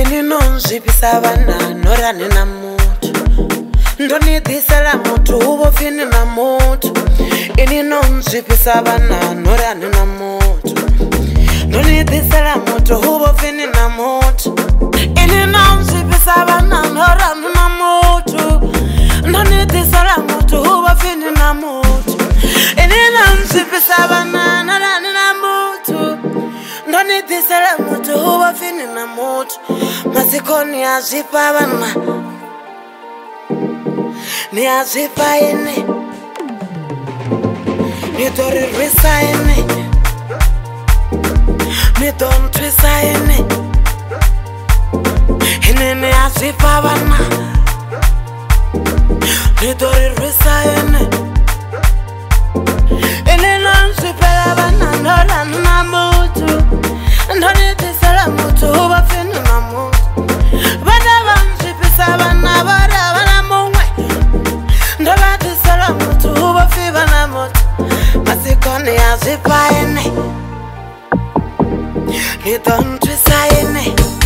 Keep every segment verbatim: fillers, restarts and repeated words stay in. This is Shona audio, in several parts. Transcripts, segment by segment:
Ini non zwipisa vana norani na muthu ndoni ḓisela muthu uvho pfini na muthu ini non zwipisa vana norani na muthu ndoni ḓisela muthu uvho pfini na muthu ini non zwipisa vana norani na muthu ndoni ḓisela muthu uvho pfini na muthu ini non zwipisa vana norani na muthu ndoni ḓisela muthu uvho pfini na muthu masikoni ya zwipa vana ni a zwipa ine ni ḓo ri rwisa ine ni ḓo nthwisa ine ine ni a zwipa vana ni ḓo ri rwisa ine ine no nzwipela vana norani na muthu ndoni ḓisela muthu uvho pfini na muthu vana vha nzwipisa vana vhora vhana muṅwe ndo vha ḓisela muthu uvho pfi vhana muthu masikoni ya zwipa ine ni ḓo nthwisa ine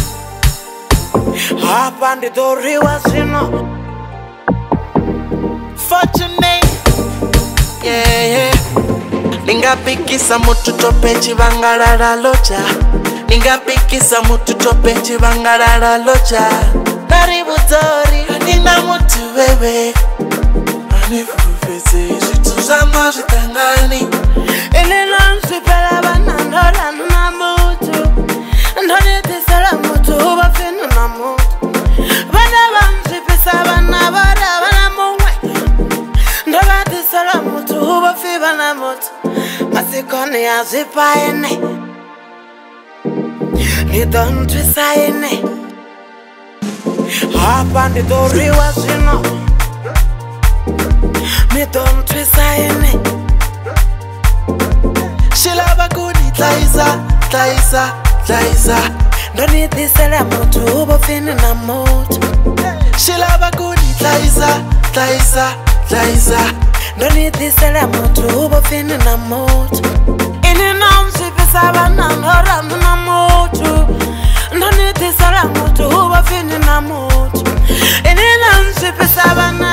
hafha ndi ḓo riwa zwino Fortunate, yeah, yeah. Ningapikisa mutu tope chivangalala locha Ningapikisa mutu tope chivangalala locha Naribu tori, nina mutu wewe Anifufese, jitu zama jitangani ini non zwipela vana norani na muthu ndoni ḓisela muthu uvho pfini na muthu vana vha nzwipisa vana vhora vhana muṅwe ndo vha ḓisela muthu uvho pfi vhana muthu masikoni ya zwipa ine ni ḓo nthwisa ine hafha ndi ḓo riwa zwino ni ḓo nthwisa ine Shilava kuni tlaisa, tlaisa, tlaisa ndoni ḓisela muthu uvho pfini na muthu Shilava kuni tlaisa, tlaisa, tlaisa ndoni ḓisela muthu uvho pfini na muthu ini non zwipisa vana norani na muthu ndoni ḓisela muthu uvho pfini na muthu ini non zwipisa vana